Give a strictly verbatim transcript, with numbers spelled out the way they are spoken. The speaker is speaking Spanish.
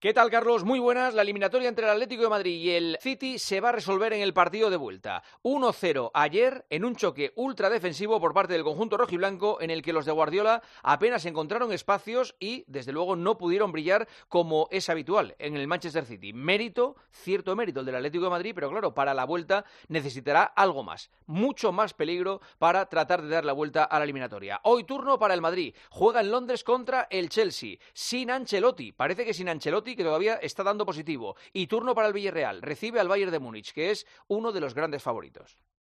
¿Qué tal, Carlos? Muy buenas. La eliminatoria entre el Atlético de Madrid y el City se va a resolver en el partido de vuelta. uno cero ayer en un choque ultra defensivo por parte del conjunto rojiblanco en el que los de Guardiola apenas encontraron espacios y, desde luego, no pudieron brillar como es habitual en el Manchester City. Mérito, cierto mérito el del Atlético de Madrid, pero claro, para la vuelta necesitará algo más, mucho más peligro para tratar de dar la vuelta a la eliminatoria. Hoy turno para el Madrid. Juega en Londres contra el Chelsea, sin Ancelotti. Parece que sin Ancelotti, que todavía está dando positivo. Y turno para el Villarreal. Recibe al Bayern de Múnich, que es uno de los grandes favoritos.